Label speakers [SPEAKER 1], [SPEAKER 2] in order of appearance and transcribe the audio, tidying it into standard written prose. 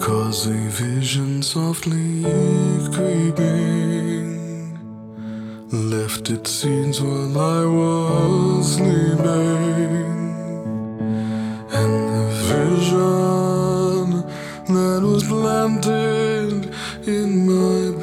[SPEAKER 1] 'cause a vision softly creeping left its seeds while I was sleeping. And the vision that was planted in my